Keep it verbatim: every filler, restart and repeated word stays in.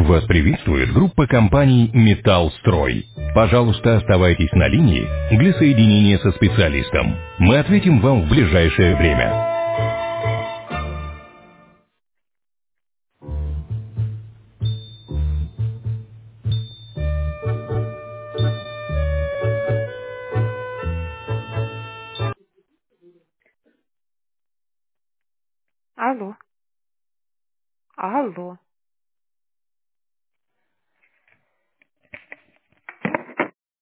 Вас приветствует группа компаний «Металлстрой». Пожалуйста, оставайтесь на линии для соединения со специалистом. Мы ответим вам в ближайшее время. Алло, алло.